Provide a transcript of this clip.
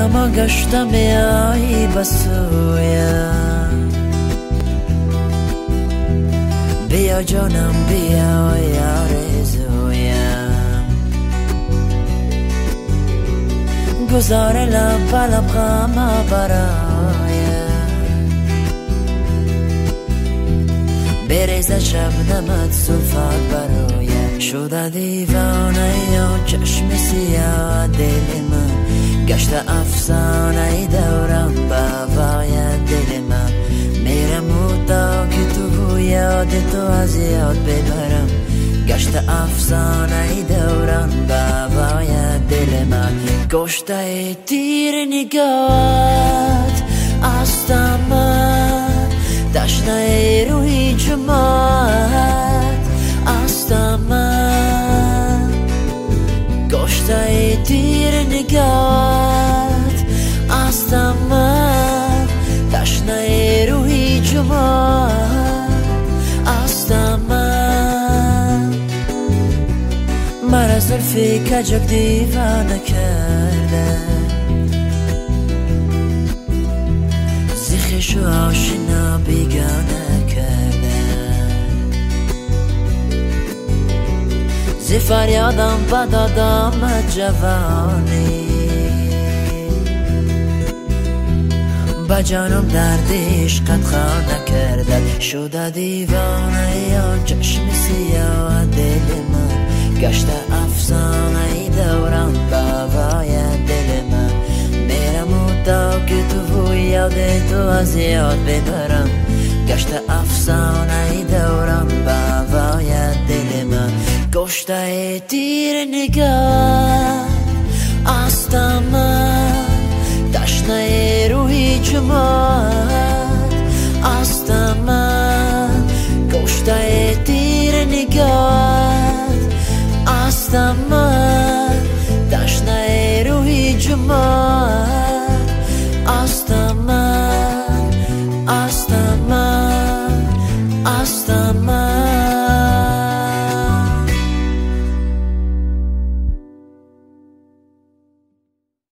کما گشتم بیایی بسویم بیا جانم بیا آرزویم گذار لب لب غم برایم بریزه شبنمت زلفت برایم شده دیوانه یا چشم سیاه دل من گشته افسانه دورم بابای دل من میرم تا که تو یاد تو از یاد ببرم گشته افسانه دورم بابای دل من گشته تیر نگاهت از من تشنه روی جماعت از من گشته تیر نگاهت از من تشنه روی جماعت از من مرا زلفی کجک دیوانه کرده زخش و آشنا بیگانه کرده زی فریادم بدادم جوانی با جانم دردش قد خانه کرده شده دیوانه یا چشم سیاه دل من گشته افسانه دورم بابای دل من میرم تا که تو یاد تو از یاد ببرم گشته افسانه دورم بابای دل من گشته تیر نگاه از من تشنه روی جماعت از من گشته تیر نگاهت از من تشنه روی جماعت